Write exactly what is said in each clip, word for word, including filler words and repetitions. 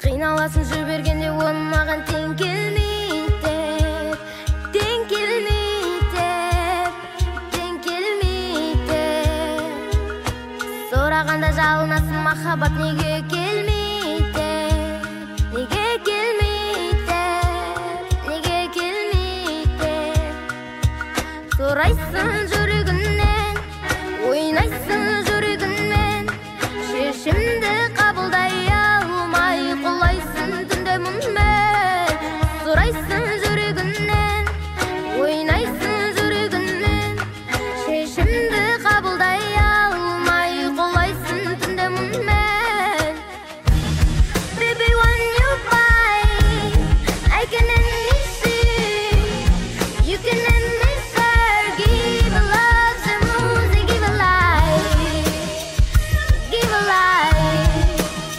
Кыйналасың жібергенде оны маған тең келмейді, тең келмейді, тең келмейді. Сұрағанда жалынасың, махаббат неге келмейді, неге келмейді, неге келмейді. Сұрайсың жүрегіңнен, ойнайсың жүрегіңмен, шешімді қабылдай алмай құлайсың түнде мұнмен. Сұрайсың жүрегіңнен, ойнайсың жүрегіңмен, шешімді қабылдай алмай құлайсың түнде мұнмен. Baby, when you bite, I can end me see, you can end me forgive. Love the music, give a life, give a life.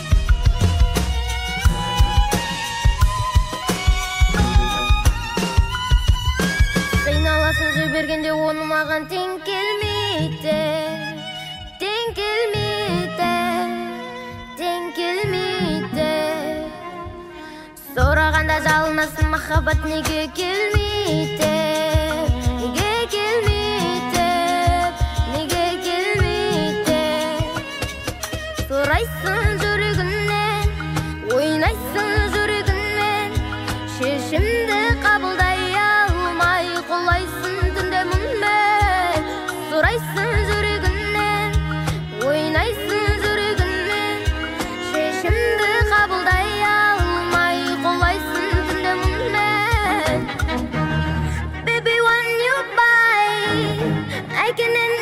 Қиналасың жібергенде оны маған тең келмейді, тең келмейді, тең келмейді. Сұрағанда жалынасың, махаббат неге келмейді, неге келмейді, неге келмейді. Сұрайсың жүрегіңнен, ойнайсың жүрегіңмен, шешімді қабылдай алмай құлайсың түнде мұнмен. Сұрайсың жүрегіңнен, ойнайсың жүрегіңмен, шешімді қабылдай алмай құлайсың түнде мұнмен. Baby, when you bite, I can end